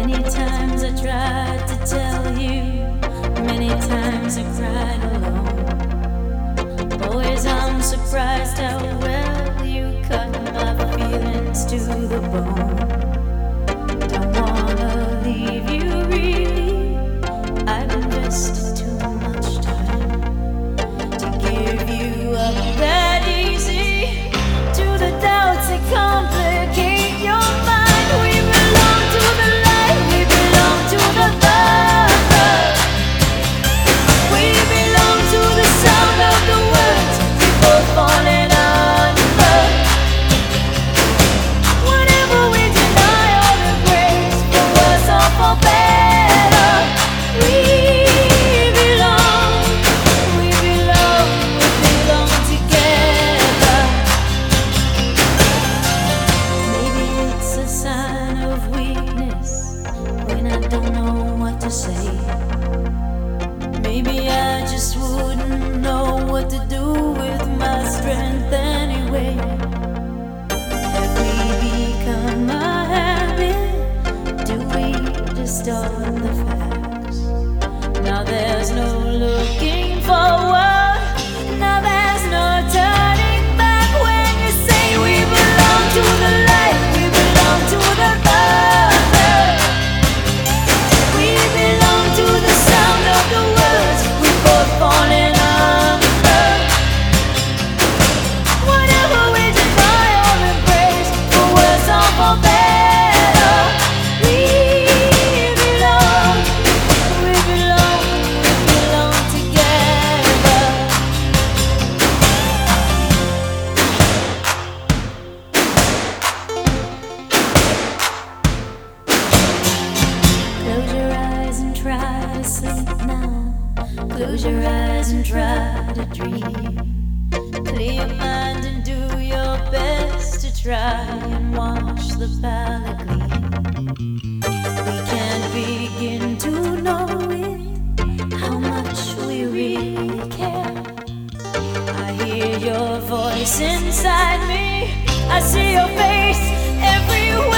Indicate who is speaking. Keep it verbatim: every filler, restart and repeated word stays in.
Speaker 1: Many times I tried to tell you, many times I cried alone. Always I'm surprised how well you cut my feelings to the bone. Don't wanna leave you really, I've invested too much time to give you up that easy to the doubts that complicate your mind. We belong to the light, we belong to the love. We belong to the sound of the words we both falling under. Whatever we deny or embrace, for worse or for better, we belong, we belong, we belong together. Maybe it's a sign of weakness when I don't know what to say. Maybe I just wouldn't know what to do with my strength anyway. Have we become a habit? Do we distort the facts? Now there's no looking forward, now there's no turning back. When you say we belong to the light, we belong to the other. We belong to the sound of the words we both falling under. Whatever we deny or embrace, for worse or for better, we belong, we belong, we belong together. Close your eyes and try to sleep now. Close your eyes and try to dream. Clear your mind and do your best to try and wash the palate clean. We can't begin to know it, how much we really care. I hear your voice inside me, I see your face everywhere.